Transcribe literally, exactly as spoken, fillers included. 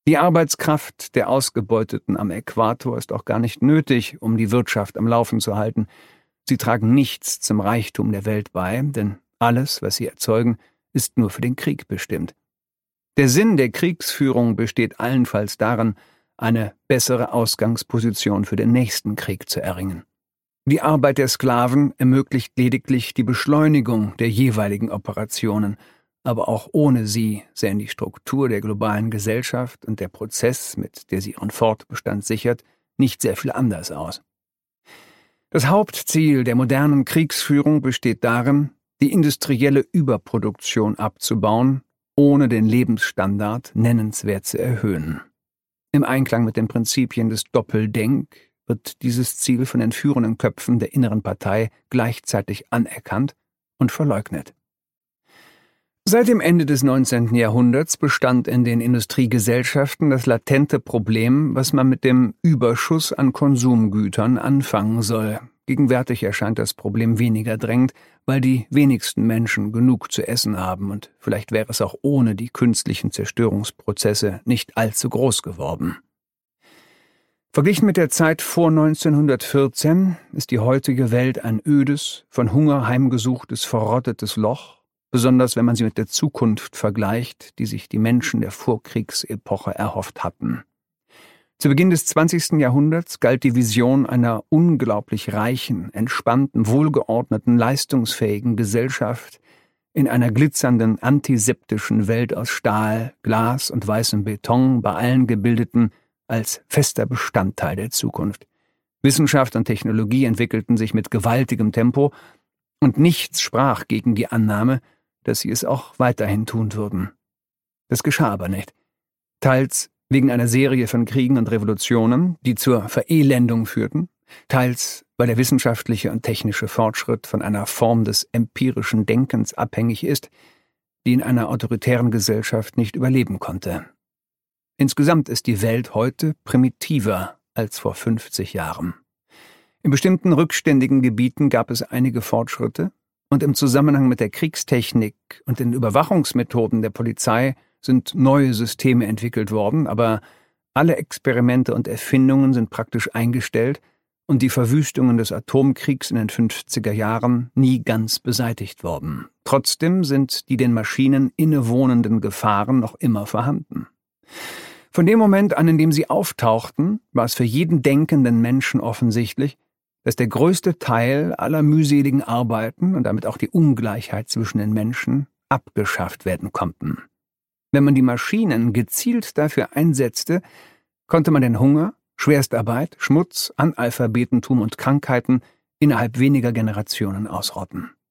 Die Arbeitskraft der Ausgebeuteten am Äquator ist auch gar nicht nötig, um die Wirtschaft am Laufen zu halten. Sie tragen nichts zum Reichtum der Welt bei, denn alles, was sie erzeugen, ist nur für den Krieg bestimmt. Der Sinn der Kriegsführung besteht allenfalls darin, eine bessere Ausgangsposition für den nächsten Krieg zu erringen. Die Arbeit der Sklaven ermöglicht lediglich die Beschleunigung der jeweiligen Operationen, aber auch ohne sie sähen die Struktur der globalen Gesellschaft und der Prozess, mit der sie ihren Fortbestand sichert, nicht sehr viel anders aus. Das Hauptziel der modernen Kriegsführung besteht darin, die industrielle Überproduktion abzubauen, ohne den Lebensstandard nennenswert zu erhöhen. Im Einklang mit den Prinzipien des Doppeldenk wird dieses Ziel von den führenden Köpfen der inneren Partei gleichzeitig anerkannt und verleugnet. Seit dem Ende des neunzehnten Jahrhunderts bestand in den Industriegesellschaften das latente Problem, was man mit dem Überschuss an Konsumgütern anfangen soll. Gegenwärtig erscheint das Problem weniger drängend, weil die wenigsten Menschen genug zu essen haben, und vielleicht wäre es auch ohne die künstlichen Zerstörungsprozesse nicht allzu groß geworden. Verglichen mit der Zeit vor neunzehnhundertvierzehn ist die heutige Welt ein ödes, von Hunger heimgesuchtes, verrottetes Loch, besonders wenn man sie mit der Zukunft vergleicht, die sich die Menschen der Vorkriegsepoche erhofft hatten. Zu Beginn des zwanzigsten Jahrhunderts galt die Vision einer unglaublich reichen, entspannten, wohlgeordneten, leistungsfähigen Gesellschaft in einer glitzernden, antiseptischen Welt aus Stahl, Glas und weißem Beton, bei allen Gebildeten, als fester Bestandteil der Zukunft. Wissenschaft und Technologie entwickelten sich mit gewaltigem Tempo, und nichts sprach gegen die Annahme, dass sie es auch weiterhin tun würden. Das geschah aber nicht. Teils wegen einer Serie von Kriegen und Revolutionen, die zur Verelendung führten, teils weil der wissenschaftliche und technische Fortschritt von einer Form des empirischen Denkens abhängig ist, die in einer autoritären Gesellschaft nicht überleben konnte. Insgesamt ist die Welt heute primitiver als vor fünfzig Jahren. In bestimmten rückständigen Gebieten gab es einige Fortschritte, und im Zusammenhang mit der Kriegstechnik und den Überwachungsmethoden der Polizei sind neue Systeme entwickelt worden, aber alle Experimente und Erfindungen sind praktisch eingestellt und die Verwüstungen des Atomkriegs in den fünfziger Jahren nie ganz beseitigt worden. Trotzdem sind die den Maschinen innewohnenden Gefahren noch immer vorhanden. Von dem Moment an, in dem sie auftauchten, war es für jeden denkenden Menschen offensichtlich, dass der größte Teil aller mühseligen Arbeiten und damit auch die Ungleichheit zwischen den Menschen abgeschafft werden konnten. Wenn man die Maschinen gezielt dafür einsetzte, konnte man den Hunger, Schwerstarbeit, Schmutz, Analphabetentum und Krankheiten innerhalb weniger Generationen ausrotten.